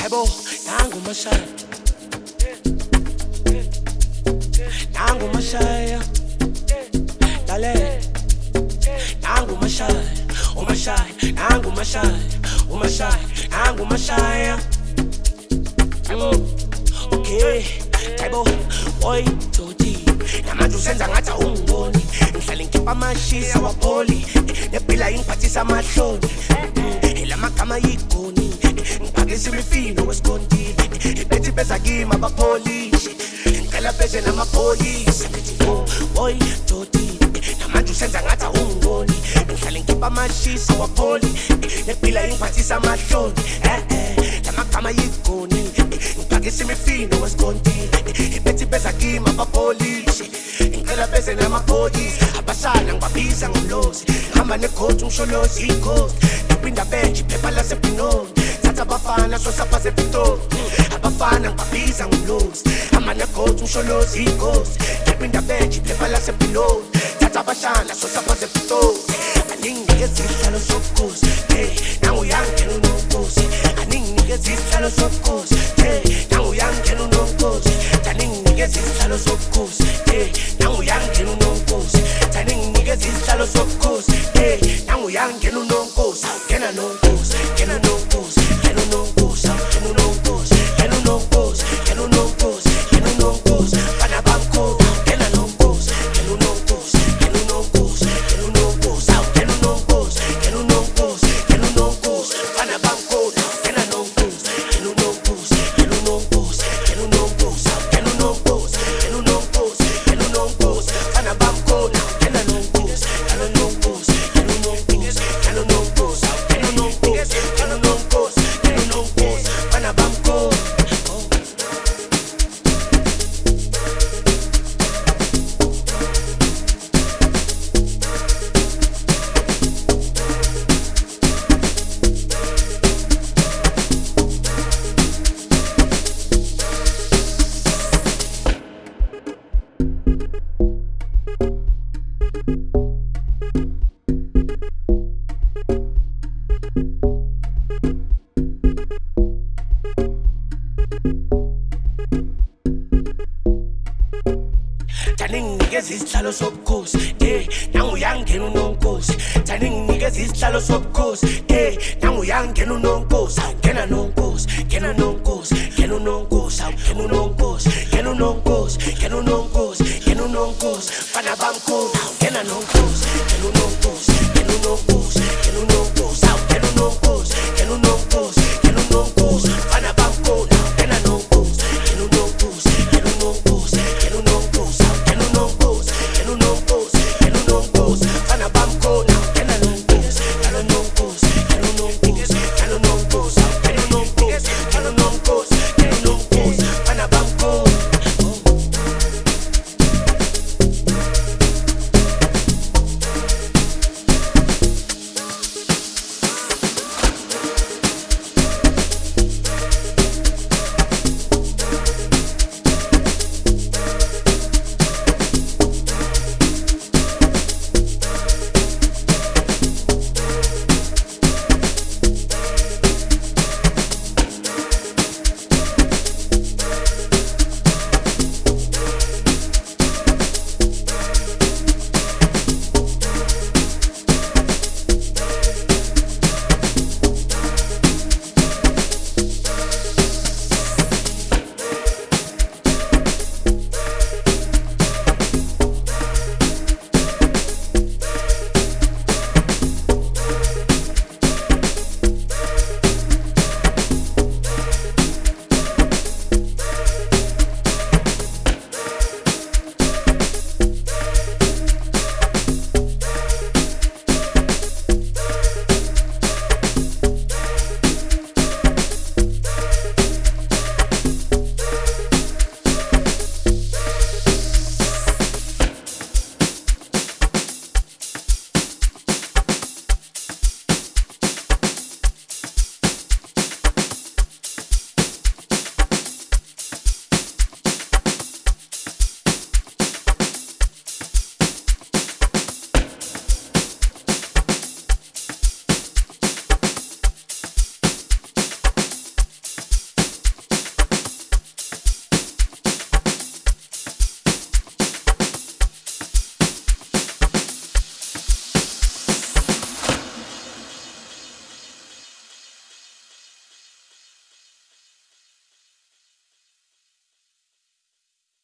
Aibo, nangu mashaya, nangu mashaya, dale, nangu mashaya, umashaya, nangu mashaya, umashaya, nangu mashaya. Okay, Aibo, boy, toti, namanje usenza ngathi ungiboni, ngihlala ngikhipha amashisa wapoli, nepila ingiphathisa amahloni, elamagama yigoni. Ngibhakisa imifino wesikontile bethi beza kimi abapolishi ngicela beze namapholisi boy doti namanje usenza ngathi ungiboni ngihlale ngikhipha amashisa wapholi nepila ingiphathisa amahloni lamagama yigoni ngibhakisa imifino wesikontile bethi beza kimi abapolishi ngicela beze namapholisi abasana ngibabiza ngomlozi ngihamba necoach umsholozi icoast ngiphinda bench iphepha lasepinoni abafana sosapaze pito abafana ngibabiza ngomlozi amane goat umsholozi ighost ngiphinda bench iphepha lasepiloni thatha abashana sosapaze pito aninginikeza isihlalo sobukhosi nangu yangena unomkhosi aninginikeza isihlalo sobukhosi nangu yangena unomkhosi aninginikeza isihlalo sobukhosi nangu yangena unomkhosi aninginikeza isihlalo sobukhosi nangu yangena unomkhosi ngena nomkhosi ngena nomkhosi. Taninginikeza isihlalo sobukhosi nangu yangena unomkhosi taninginikeza isihlalo sobukhosi nangu yangena unomkhosi ngena nomkhosi ngena nomkhosi ngena unomkhosi ngena unomkhosi ngena unomkhosi ngena unomkhosi ngena unomkhosi bana bamkhosi ngena nomkhosi ngena unomkhosi ngena unomkhosi